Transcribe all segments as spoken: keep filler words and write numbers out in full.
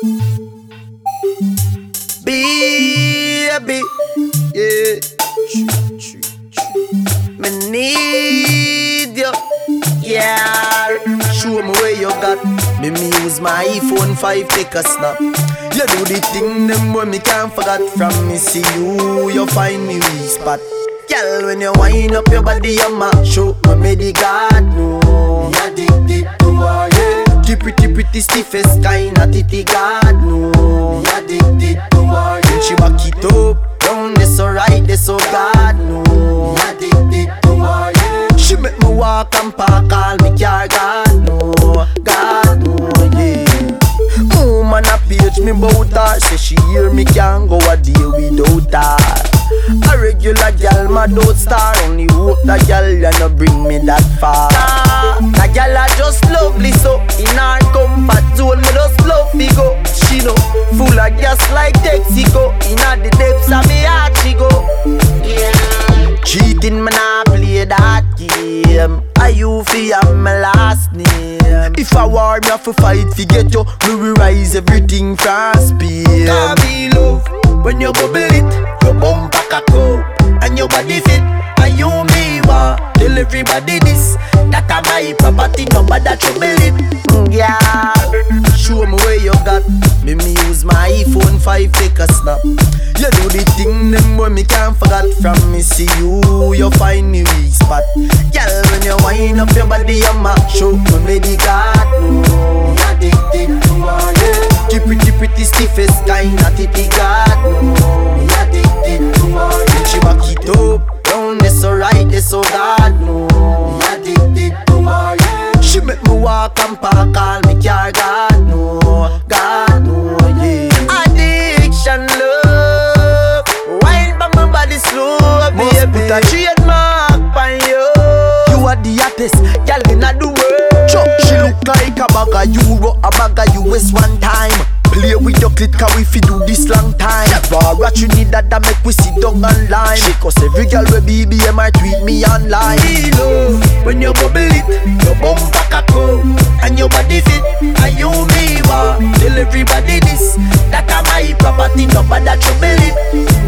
Baby, yeah. Me need you, yeah. Show me where you got. Me me use my iPhone five, take a snap. You do the thing them when me can't forget. From me see you, you find me weak spot. Girl, when you wind up your body, you mash up. Me made the God know. Me addicted to her, yeah. The pretty, pretty stiffest kind of titty God know. Me addicted to her, yeah. When she back it up, down this so right, this so God know. Me addicted to her, yeah. She make me walk and park, call me car God know. God know, yeah. Woman a page me bout her. Say she hear me can't go a day without her. A regular gal, my don't star. Only hope that gal ya no bring me that far. That gal a just lovely, so in her comfort zone me just love me go. She know full of gas like Texaco. In her the depths of me heart she go. Yeah. Cheating me nah play that game. I you fi have my last name. If I war me have to fight fi get you. Me we rise everything from Spain. Call me love when you bubble it. You bump back a cup and your body fit. And you me want tell everybody this. That a my property, nobody trouble it. Mm, yeah. Show me where you got. Me me use my iPhone five, take a snap. You do the thing them when me can't forget. From me see you, you find me weak spot. Girl, when you wind up your body, you mash up. Me the God know. Me addicted to her, yeah. The pretty, pretty stiffest kind of titty God know. Me addicted to her, yeah. When she back it up, down this so right, this so God know. Me addicted to her, yeah. She make me walk and park, call me car God know. God know, yeah. Addiction, love, wine by my body slow, baby. Must put a trademark on you. You are the hottest girl inna the world. Chuck, she look like a bag of euro, a bag of U S one time. Play with your clit, cause we fi do this long time. For what you need that, that make we sit down online. She cause every girl with B B M I tweet me online. Me love, when you bubble it, your bum back a cup and your body fit. And you me want tell everybody this. That a my property, nobody trouble it.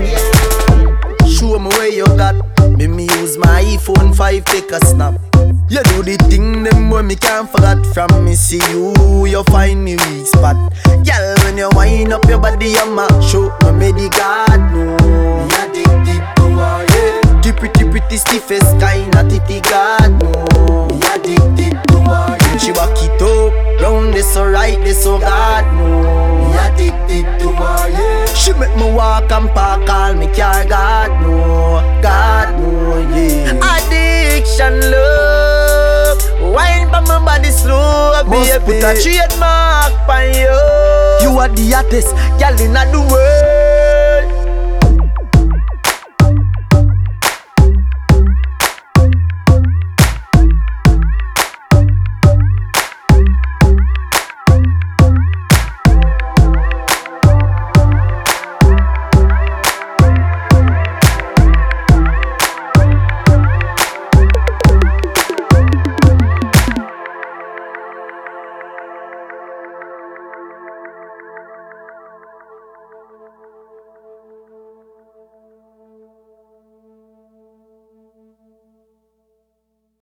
Show me where you got. Me me use my iPhone five, take a snap. You do the thing them when me can't forget. From me see you, you find me weak spot. Girl, when you wind up your body, you mash up. Me made the God know. Me addicted to her, yeah. The pretty, pretty stiffest kind of titty God know. Me addicted to her, yeah. When she back it up, round this so right, this so God know. Me addicted to her, yeah. She make me walk and park, call me car God know. God know, yeah. Addiction, love, wine by my body slow, baby. Must put a trademark on you. You are the hottest girl inna the world.